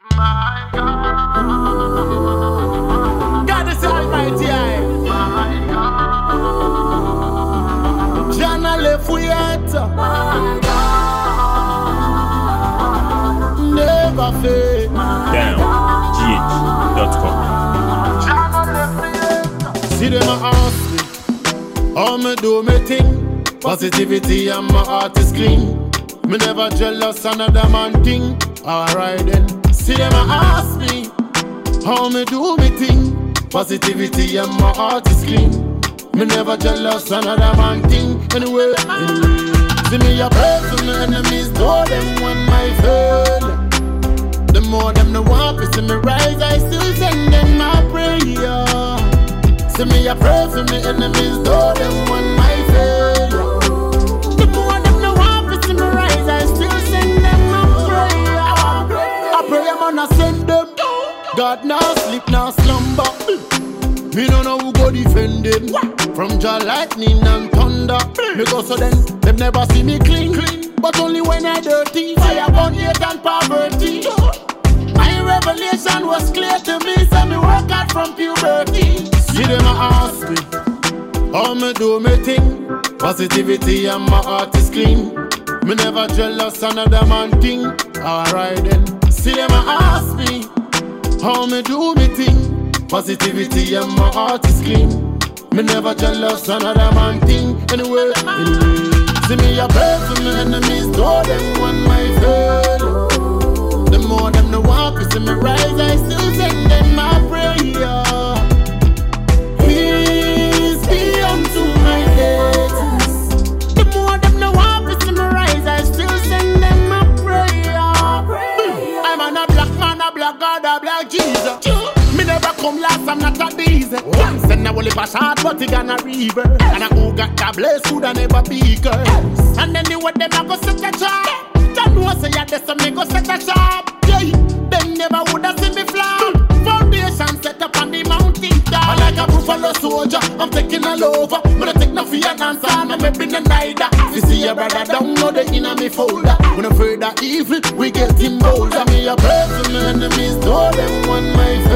My God. God is almighty, my God. Jana left we at. My God. Never fail. Damn. GH.com. Jana left we at. See them ask me, how me do me thing. Positivity and my heart is clean. Me never jealous another man thing. Alright then. See them ask me, how me do me thing. Positivity and my heart is clean. Me never jealous another man thing. Anyway. See me a pray for my enemies, know them when my fail. The more them the want to see me rise, I still send them my prayer. See me a pray for my enemies, know them when my fail. The more them the want to see me rise, I still send them my prayer. I pray I'm gonna send them. God now sleep, now slumber. Me don't know who go defend them. From Jah lightning and thunder. Because so then, them never see me clean. But only when I dirty. Fire burn hate and poverty. My revelation was clear to me. So me work out from puberty. See them ask me, how me do me thing. Positivity and my heart is clean. Me never jealous another man thing. Alright then. See them ask me, how me do me thing. Positivity and my heart is clean. Me never jealous another man thing. Anyway. See me a pray for my enemies, know them when my fail. The more them the want to see me rise, I still send them my prayer. Peace be unto my haters. The more them the want to see me rise, I still send them my prayer. I'm a black man, a black God, a black Jesus. Me never come last, I'm not a diesel. Once and I will live a shot, but he gonna river. And I who got the blaze could I never be girl. And then the way them I go set a job. Don't know say ya this, so me go set a job. Yeah, them never woulda see me fly. Foundation set up on the mountain top. I like a buffalo soldier, I'm taking all over. But I take no fear and answer, I'm maybe no neither. You see your brother download it in a me folder. When I'm afraid of evil, we get him bolder. Me a pray for my enemies, know them when my